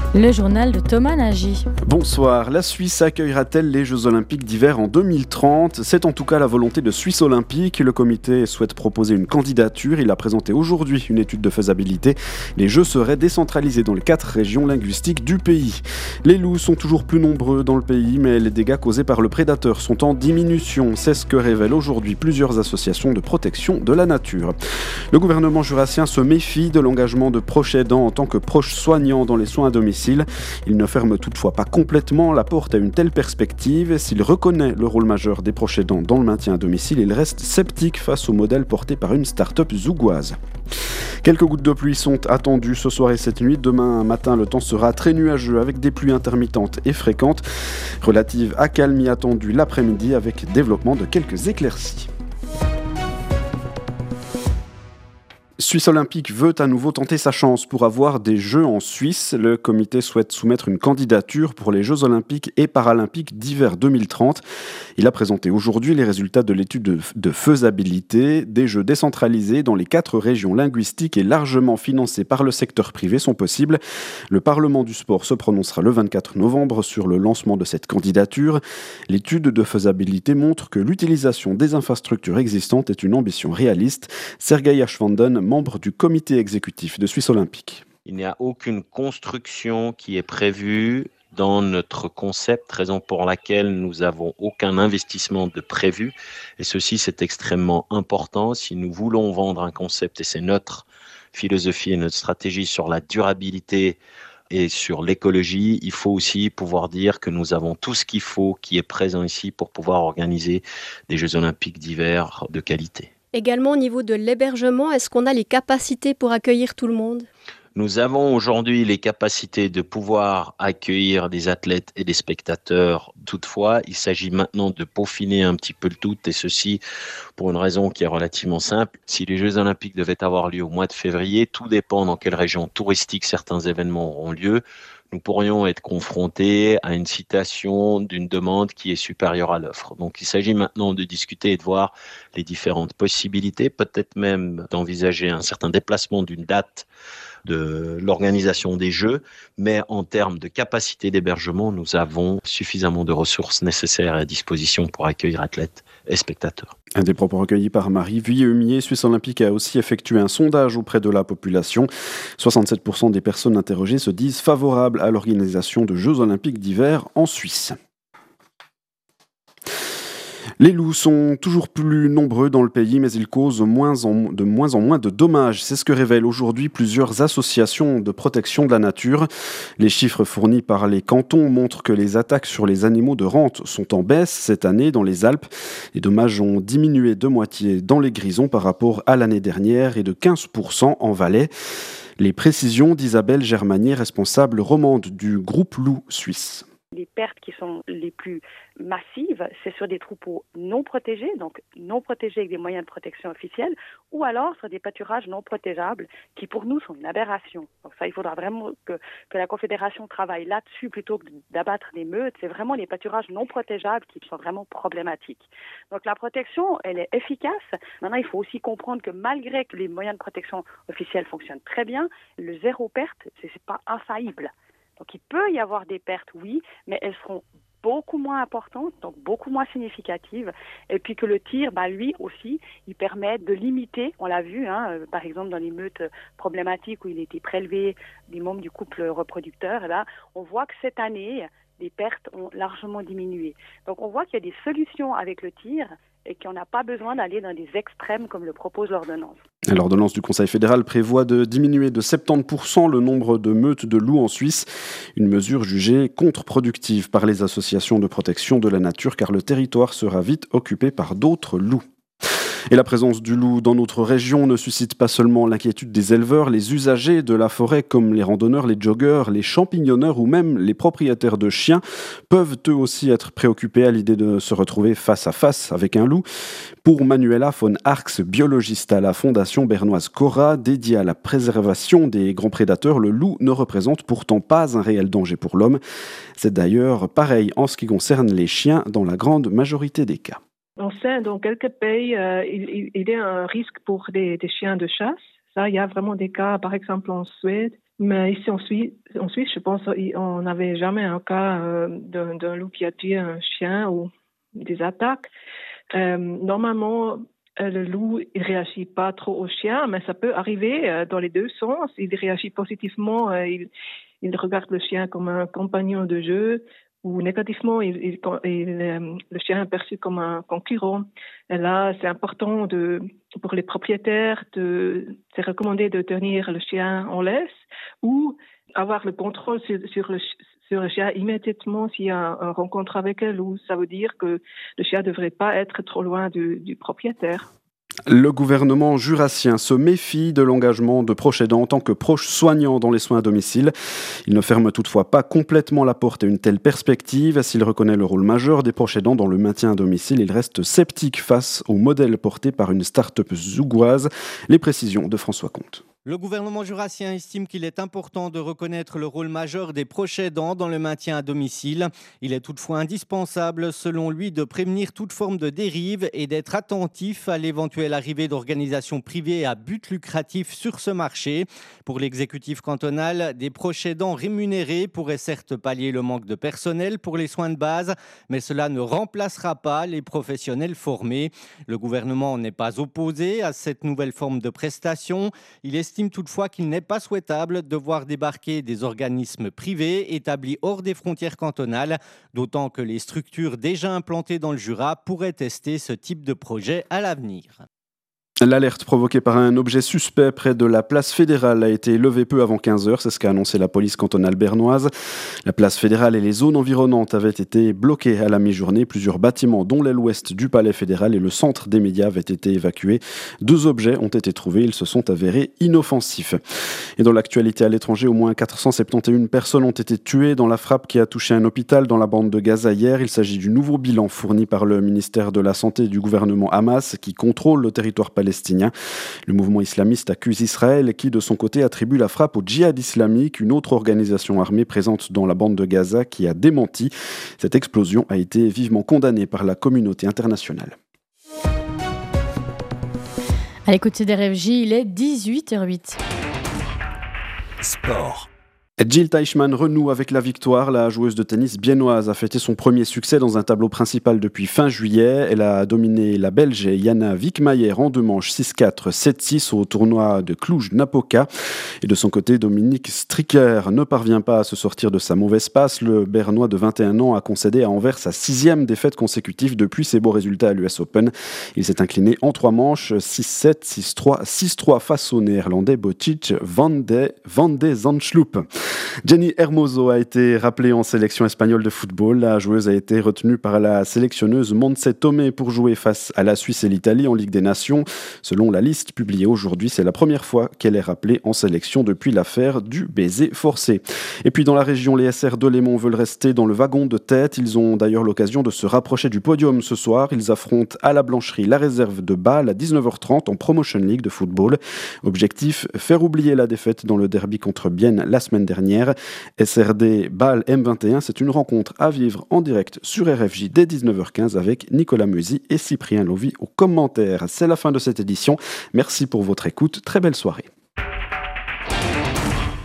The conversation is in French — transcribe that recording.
Le journal de Thomas Nagy. Bonsoir, la Suisse accueillera-t-elle les Jeux Olympiques d'hiver en 2030 ? C'est en tout cas la volonté de Suisse Olympique. Le comité souhaite proposer une candidature. Il a présenté aujourd'hui une étude de faisabilité. Les Jeux seraient décentralisés dans les 4 régions linguistiques du pays. Les loups sont toujours plus nombreux dans le pays, mais les dégâts causés par le prédateur sont en diminution. C'est ce que révèlent aujourd'hui plusieurs associations de protection de la nature. Le gouvernement jurassien se méfie de l'engagement de proches aidants en tant que proches soignants dans les soins à domicile. Il ne ferme toutefois pas complètement la porte à une telle perspective. S'il reconnaît le rôle majeur des proches aidants dans le maintien à domicile, il reste sceptique face au modèle porté par une start-up zougoise. Quelques gouttes de pluie sont attendues ce soir et cette nuit. Demain matin, le temps sera très nuageux avec des pluies intermittentes et fréquentes. Relative accalmie attendue l'après-midi avec développement de quelques éclaircies. Suisse Olympique veut à nouveau tenter sa chance pour avoir des Jeux en Suisse. Le comité souhaite soumettre une candidature pour les Jeux Olympiques et Paralympiques d'hiver 2030. Il a présenté aujourd'hui les résultats de l'étude de faisabilité. Des Jeux décentralisés dans les 4 régions linguistiques et largement financés par le secteur privé sont possibles. Le Parlement du sport se prononcera le 24 novembre sur le lancement de cette candidature. L'étude de faisabilité montre que l'utilisation des infrastructures existantes est une ambition réaliste. Sergei Ashvanden, membre du comité exécutif de Suisse Olympique. Il n'y a aucune construction qui est prévue dans notre concept, raison pour laquelle nous n'avons aucun investissement de prévu. Et ceci, c'est extrêmement important. Si nous voulons vendre un concept, et c'est notre philosophie et notre stratégie sur la durabilité et sur l'écologie, il faut aussi pouvoir dire que nous avons tout ce qu'il faut qui est présent ici pour pouvoir organiser des Jeux Olympiques d'hiver de qualité. Également au niveau de l'hébergement, est-ce qu'on a les capacités pour accueillir tout le monde ? Nous avons aujourd'hui les capacités de pouvoir accueillir des athlètes et des spectateurs. Toutefois, il s'agit maintenant de peaufiner un petit peu le tout, et ceci pour une raison qui est relativement simple. Si les Jeux Olympiques devaient avoir lieu au mois de février, tout dépend dans quelle région touristique certains événements auront lieu. Nous pourrions être confrontés à une situation d'une demande qui est supérieure à l'offre. Donc, il s'agit maintenant de discuter et de voir les différentes possibilités, peut-être même d'envisager un certain déplacement d'une date de l'organisation des Jeux, mais en termes de capacité d'hébergement, nous avons suffisamment de ressources nécessaires à disposition pour accueillir athlètes et spectateurs. Un des propos recueillis par Marie Vuillet-Humier. Suisse Olympique a aussi effectué un sondage auprès de la population. 67% des personnes interrogées se disent favorables à l'organisation de Jeux Olympiques d'hiver en Suisse. Les loups sont toujours plus nombreux dans le pays, mais ils causent de moins en moins de dommages. C'est ce que révèlent aujourd'hui plusieurs associations de protection de la nature. Les chiffres fournis par les cantons montrent que les attaques sur les animaux de rente sont en baisse cette année dans les Alpes. Les dommages ont diminué de moitié dans les Grisons par rapport à l'année dernière et de 15% en Valais. Les précisions d'Isabelle Germanier, responsable romande du groupe loup suisse. Les pertes qui sont les plus massives, c'est sur des troupeaux non protégés, donc non protégés avec des moyens de protection officiels, ou alors sur des pâturages non protégeables, qui pour nous sont une aberration. Donc ça, il faudra vraiment que la Confédération travaille là-dessus plutôt que d'abattre des meutes. C'est vraiment les pâturages non protégeables qui sont vraiment problématiques. Donc la protection, elle est efficace. Maintenant, il faut aussi comprendre que malgré que les moyens de protection officiels fonctionnent très bien, le zéro perte, c'est pas infaillible. Donc il peut y avoir des pertes, oui, mais elles seront beaucoup moins importantes, donc beaucoup moins significatives. Et puis que le tir, lui aussi, il permet de limiter, on l'a vu, par exemple dans les meutes problématiques où il a été prélevé des membres du couple reproducteur, et là, on voit que cette année, les pertes ont largement diminué. Donc on voit qu'il y a des solutions avec le tir et qu'on n'a pas besoin d'aller dans des extrêmes comme le propose l'ordonnance. L'ordonnance du Conseil fédéral prévoit de diminuer de 70% le nombre de meutes de loups en Suisse, une mesure jugée contre-productive par les associations de protection de la nature car le territoire sera vite occupé par d'autres loups. Et la présence du loup dans notre région ne suscite pas seulement l'inquiétude des éleveurs, les usagers de la forêt comme les randonneurs, les joggeurs, les champignonneurs ou même les propriétaires de chiens peuvent eux aussi être préoccupés à l'idée de se retrouver face à face avec un loup. Pour Manuela von Arx, biologiste à la Fondation bernoise Cora, dédiée à la préservation des grands prédateurs, le loup ne représente pourtant pas un réel danger pour l'homme. C'est d'ailleurs pareil en ce qui concerne les chiens dans la grande majorité des cas. On sait dans quelques pays, il y a un risque pour des chiens de chasse. Ça, il y a vraiment des cas, par exemple en Suède, Mais ici en Suisse, je pense qu'on n'avait jamais un cas d'un loup qui a tué un chien ou des attaques. Normalement, le loup il réagit pas trop au chien, mais ça peut arriver dans les deux sens. Il réagit positivement, il regarde le chien comme un compagnon de jeu, ou négativement, le chien est perçu comme un concurrent. Et là, c'est important pour les propriétaires c'est recommandé de tenir le chien en laisse ou avoir le contrôle sur le chien immédiatement s'il y a une rencontre avec un loup. Ça veut dire que le chien ne devrait pas être trop loin du propriétaire. Le gouvernement jurassien se méfie de l'engagement de proches aidants en tant que proches soignants dans les soins à domicile. Il ne ferme toutefois pas complètement la porte à une telle perspective. S'il reconnaît le rôle majeur des proches aidants dans le maintien à domicile, il reste sceptique face au modèle porté par une start-up zougoise. Les précisions de François Comte. Le gouvernement jurassien estime qu'il est important de reconnaître le rôle majeur des proches aidants dans le maintien à domicile. Il est toutefois indispensable, selon lui, de prévenir toute forme de dérive et d'être attentif à l'éventuelle arrivée d'organisations privées à but lucratif sur ce marché. Pour l'exécutif cantonal, des proches aidants rémunérés pourraient certes pallier le manque de personnel pour les soins de base, mais cela ne remplacera pas les professionnels formés. Le gouvernement n'est pas opposé à cette nouvelle forme de prestation. Il estime toutefois qu'il n'est pas souhaitable de voir débarquer des organismes privés établis hors des frontières cantonales, d'autant que les structures déjà implantées dans le Jura pourraient tester ce type de projet à l'avenir. L'alerte provoquée par un objet suspect près de la place fédérale a été levée peu avant 15h, c'est ce qu'a annoncé la police cantonale bernoise. La place fédérale et les zones environnantes avaient été bloquées à la mi-journée. Plusieurs bâtiments, dont l'aile ouest du palais fédéral et le centre des médias, avaient été évacués. 2 objets ont été trouvés, ils se sont avérés inoffensifs. Et dans l'actualité à l'étranger, au moins 471 personnes ont été tuées dans la frappe qui a touché un hôpital dans la bande de Gaza hier. Il s'agit du nouveau bilan fourni par le ministère de la Santé du gouvernement Hamas qui contrôle le territoire palestinien. Le mouvement islamiste accuse Israël qui, de son côté, attribue la frappe au djihad islamique, une autre organisation armée présente dans la bande de Gaza qui a démenti. Cette explosion a été vivement condamnée par la communauté internationale. À l'écoute des RFJ, il est 18h08. Sport. Jil Teichmann renoue avec la victoire. La joueuse de tennis biennoise a fêté son premier succès dans un tableau principal depuis fin juillet. Elle a dominé la Belge Jana Wickmayer en 2 manches 6-4, 7-6 au tournoi de Cluj-Napoca. Et de son côté, Dominique Stricker ne parvient pas à se sortir de sa mauvaise passe. Le Bernois de 21 ans a concédé à Anvers sa 6e défaite consécutive depuis ses beaux résultats à l'US Open. Il s'est incliné en 3 manches 6-7, 6-3, 6-3 face au néerlandais Botic van de Zandschloep. Jenny Hermoso a été rappelée en sélection espagnole de football. La joueuse a été retenue par la sélectionneuse Montse Tomé pour jouer face à la Suisse et l'Italie en Ligue des Nations. Selon la liste publiée aujourd'hui, c'est la première fois qu'elle est rappelée en sélection depuis l'affaire du baiser forcé. Et puis dans la région, les SR de Lémont veulent rester dans le wagon de tête. Ils ont d'ailleurs l'occasion de se rapprocher du podium ce soir. Ils affrontent à la Blancherie la réserve de Bâle à 19h30 en Promotion League de football. Objectif, faire oublier la défaite dans le derby contre Bienne la semaine dernière. SRD Bâle M21, c'est une rencontre à vivre en direct sur RFJ dès 19h15 avec Nicolas Musy et Cyprien Lovy aux commentaires. C'est la fin de cette édition. Merci pour votre écoute. Très belle soirée.